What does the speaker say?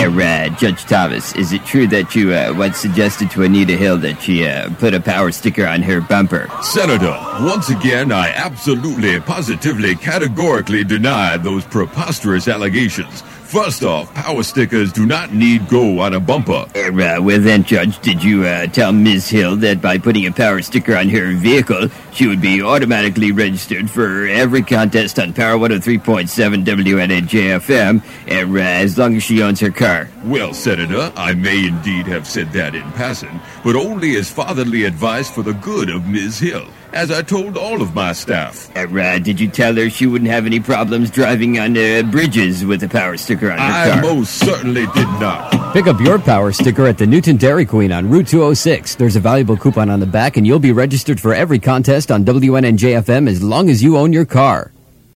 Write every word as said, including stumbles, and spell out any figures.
uh, Judge Thomas, is it true that you uh, once suggested to Anita Hill that she uh, put a power sticker on her bumper? Senator, once again, I absolutely, positively, categorically deny those preposterous allegations. First off, power stickers do not need go on a bumper. Uh, well then, Judge, did you uh, tell Miz Hill that by putting a power sticker on her vehicle, she would be automatically registered for every contest on Power one oh three point seven W N N J F M, uh, as long as she owns her car? Well, Senator, I may indeed have said that in passing, but only as fatherly advice for the good of Miz Hill, as I told all of my staff. Uh, did you tell her she wouldn't have any problems driving on uh, bridges with a power sticker on her I car? I most certainly did not. Pick up your power sticker at the Newton Dairy Queen on Route two oh six. There's a valuable coupon on the back, and you'll be registered for every contest on W N N J F M as long as you own your car.